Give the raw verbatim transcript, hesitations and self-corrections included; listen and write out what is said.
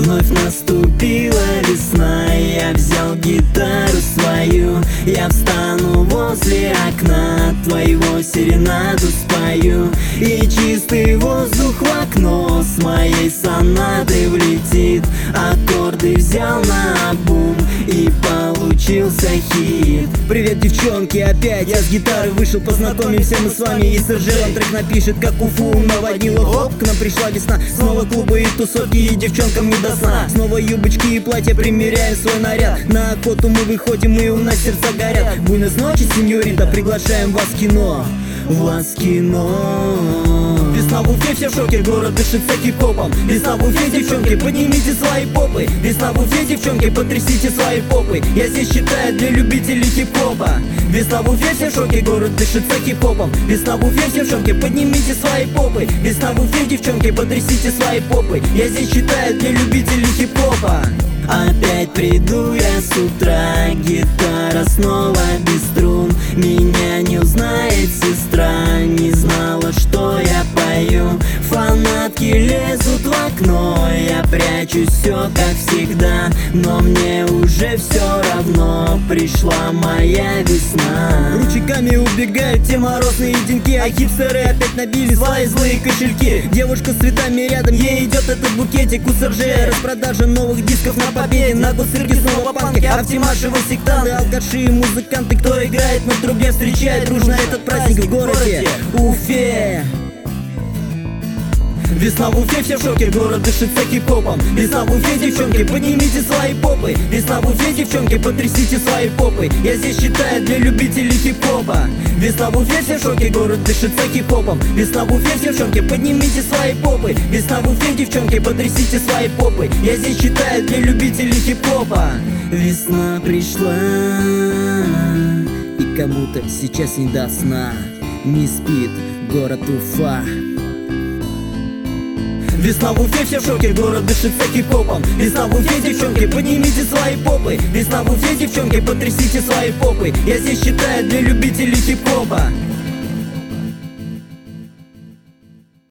Вновь наступила весна, я взял гитару свою. Я встану возле окна, твоего серенаду спою. И чистый воздух в окно с моей сонаты влетит. Аккорды взял наобум, и получился хит. Привет, девчонки, опять я с гитары вышел. Познакомимся мы с вами, и Сержан трек напишет, как Уфу наводнила. Хоп, к нам пришла весна. Снова клубы и тусовки, и девчонкам не до сна. Снова юбочки и платья, примеряем свой наряд. На охоту мы выходим, и у нас сердца горят. Буйнос ночи, сеньорита, приглашаем вас в кино. Вас в кино. Весна в Уфе, все в шоке, город дышится хип-хопом. Весна в Уфе, девчонки, поднимите свои попы. Весна в Уфе, девчонки, потрясите свои попы. Я здесь считаю для любителей хип-хопа. Весна в Уфе, все в шоке, город дышится хип-хопом. Весна в Уфе, девчонки, поднимите свои попы. Весна в Уфе, девчонки, потрясите свои попы. Я здесь считаю для любителей хип-хопа. Опять приду я с утра, гитара снова без струн. Меня не узнает сестра, не знала, что я пою. Фанатки лезут в окно, я прячусь все как всегда. Но мне уже все равно, пришла моя весна. Ручейками убегают те морозные деньки, а хипстеры опять набили свои злые кошельки. Девушка с цветами рядом, ей идет этот букетик. У Сержея распродажа новых дисков на победе. На госцирке снова панки, а в Тимашево сектанты, алкаши и музыканты. Кто играет на трубе, встречает дружно этот праздник в городе Уфе. Весна в Уфе, все в шоке, город дышится хип-хопом. Весна в Уфе, девчонки, поднимите свои попы. Весна в Уфе, девчонки, потрясите свои попы. Я здесь считаю для любителей хип-хопа. Весна в Уфе, все в шоке, город дышится хип-хопом. Весна в Уфе, девчонки, поднимите свои попы. Весна в Уфе, девчонки, потрясите свои попы. Я здесь считаю для любителей хип-хопа. Весна пришла, и кому-то сейчас не до сна. Не спит город Уфа. Весна в Уфе, все в шоке, город дышится хип-хопом. Весна в Уфе, девчонки, поднимите свои попы. Весна в Уфе, девчонки, потрясите свои попы. Я здесь считаю для любителей хип-хопа.